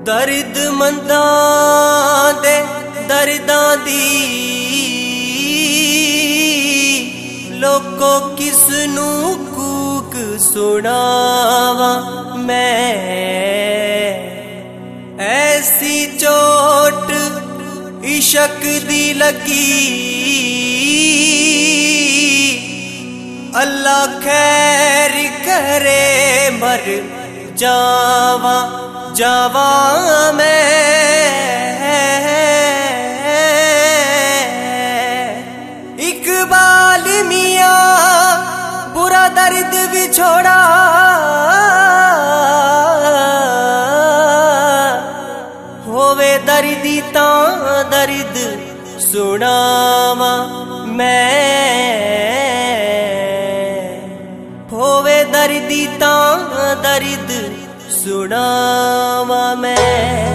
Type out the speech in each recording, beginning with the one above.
दर्द मंदा दे दर्दां दी लोको किसनू कूक सुनावा मैं। ऐसी चोट इश्क दी लगी अल्लाह खैर करे मर जावा जावा मैं। इकबाल मियां बुरा दर्द भी छोड़ा होवे दर्दी तां दर्द सुनावा मैं। होवे दर्दी तां दर्द सुनावा मैं।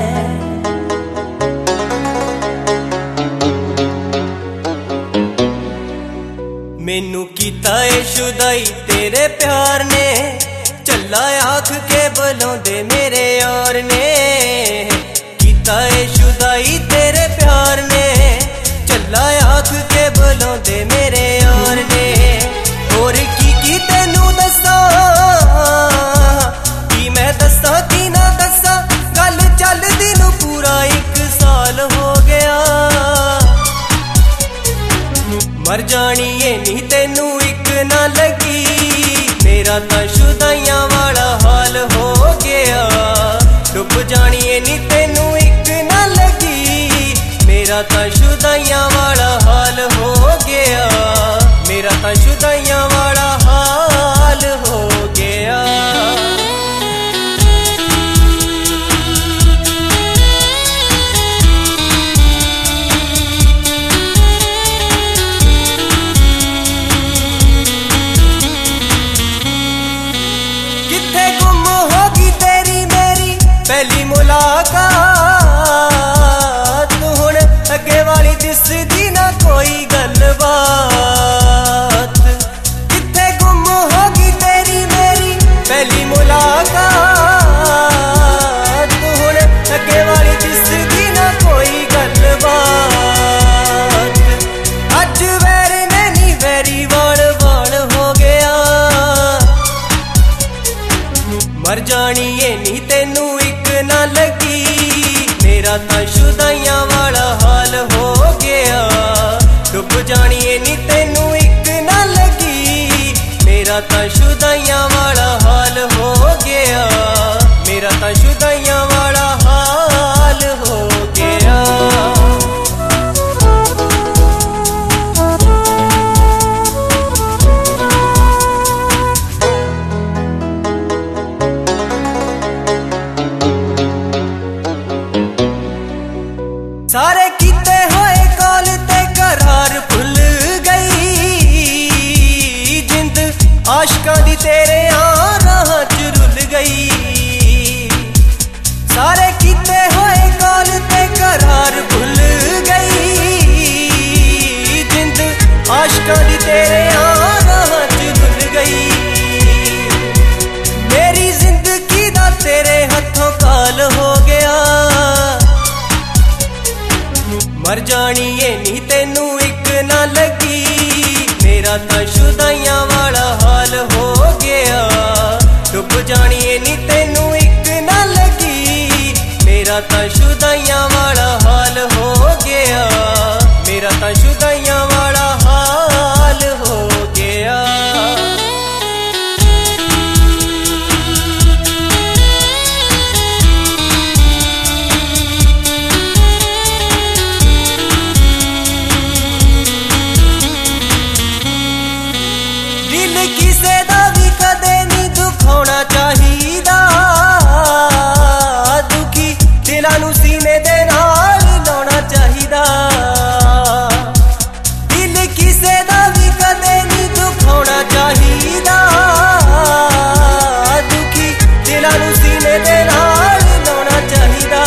मैनू कीता है शुदाई तेरे प्यार ने चला आख के बुलांदे मेरे यार ने। कीता है शुदाई तेरे प्यार ने चला आख के बुलांदे मेरे यार ने। और की तेनू दसा की मैं दसा की ना दसा गल चलदी नू पूरा 1 साल हो गया। मर जानी है नी तेनू एक ना लगी मेरा तां शुदाइयां वाला हाल हो गया। डुब जानी है नी तेनू एक ना लगी मेरा तां शुदाइयां वाला हाल हो गया। मेरा तां शुदाइयां वाला हाल हो गया। किथे गुम होगी तेरी मेरी पहली मुलाकात हुण अगे वाली दिसदी ना कोई गलबात। किथे गुम होगी तेरी मेरी पहली मुलाकात हुण अगे वाली दिसदी ना कोई गलबात। अज वैर नैनी वैरी वाल वाल हो गया। मर जानी है नी तेनू एक ना लगी मेरा तां शुदाइयां वाला हाल हो गया। डुब जानी है नी तेनू एक ना लगी मेरा तां शुदाइयां वाला हाल हो गया। मेरा तां शुदाइयां वाला हाल हो गया। सारे कीते होए कॉल ते करार भुल गई जिंद आशकां दी तेरे राह च रुल गई। सारे कीते होए कॉल ते करार भुल गई जिंद आशकां दी तेरे राह च रुल गई। मेरी जिंदगी दा तेरे हथों काल हो गया। मर जानी है नी तेनू एक ना लगी मेरा तां शुदाइयां वाला हाल हो गया। डुब जानी है नी तेनू एक ना लगी मेरा तां शुदाइयां वाला हाल हो गया। मेरा तां शुदाइयां वाला हाल हो गया। किसे दा भी कदे नहीं दुखाना चाहिदा। दुखी दिलां नू सीने दे नाल लाउणा चाहिदा। दिल किसे दा भी कदे नहीं दुखाना चाहिदा। दुखी दिलां नू सीने दे नाल लाउणा चाहिदा।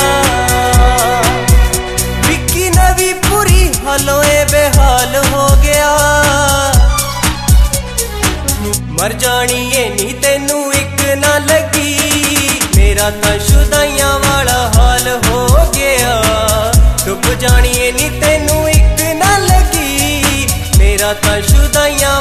विक्की नवी पूरी हालों बेहाल हो गया। मर जानी है नी तेनू एक ना लगी मेरा तां शुदाइयां वाला हाल हो गया। डुब जानिए नी तेनू इक ना लगी, मेरा तां शुदाइयां